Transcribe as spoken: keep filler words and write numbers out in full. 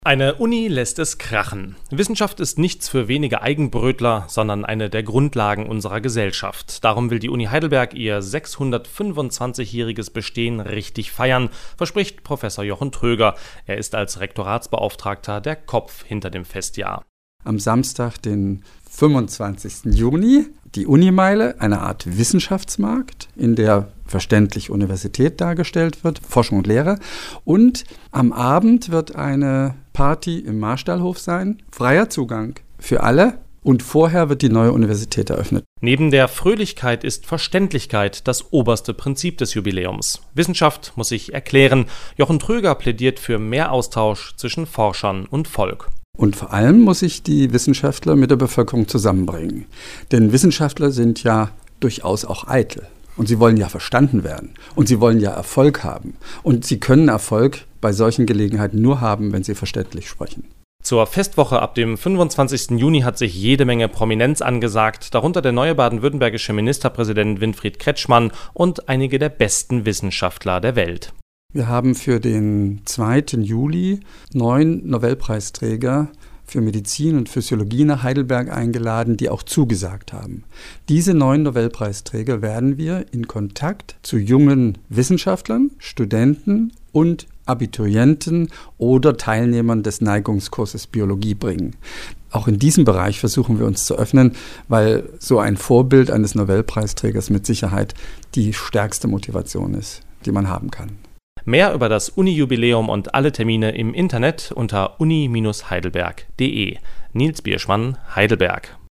Eine Uni lässt es krachen. Wissenschaft ist nichts für wenige Eigenbrötler, sondern eine der Grundlagen unserer Gesellschaft. Darum will die Uni Heidelberg ihr sechshundertfünfundzwanzigjähriges Bestehen richtig feiern, verspricht Professor Jochen Tröger. Er ist als Rektoratsbeauftragter der Kopf hinter dem Festjahr. Am Samstag, den fünfundzwanzigsten Juni, die Unimeile, eine Art Wissenschaftsmarkt, in der verständlich Universität dargestellt wird, Forschung und Lehre. Und am Abend wird eine Party im Marstallhof sein, freier Zugang für alle. Und vorher wird die neue Universität eröffnet. Neben der Fröhlichkeit ist Verständlichkeit das oberste Prinzip des Jubiläums. Wissenschaft muss sich erklären. Jochen Tröger plädiert für mehr Austausch zwischen Forschern und Volk. Und vor allem muss sich die Wissenschaftler mit der Bevölkerung zusammenbringen. Denn Wissenschaftler sind ja durchaus auch eitel. Und sie wollen ja verstanden werden. Und sie wollen ja Erfolg haben. Und sie können Erfolg bei solchen Gelegenheiten nur haben, wenn sie verständlich sprechen. Zur Festwoche ab dem fünfundzwanzigsten Juni hat sich jede Menge Prominenz angesagt, darunter der neue baden-württembergische Ministerpräsident Winfried Kretschmann und einige der besten Wissenschaftler der Welt. Wir haben für den zweiten Juli neun Nobelpreisträger für Medizin und Physiologie nach Heidelberg eingeladen, die auch zugesagt haben. Diese neun Nobelpreisträger werden wir in Kontakt zu jungen Wissenschaftlern, Studenten und Abiturienten oder Teilnehmern des Neigungskurses Biologie bringen. Auch in diesem Bereich versuchen wir uns zu öffnen, weil so ein Vorbild eines Nobelpreisträgers mit Sicherheit die stärkste Motivation ist, die man haben kann. Mehr über das Uni-Jubiläum und alle Termine im Internet unter uni Bindestrich heidelberg punkt de. Nils Bierschmann, Heidelberg.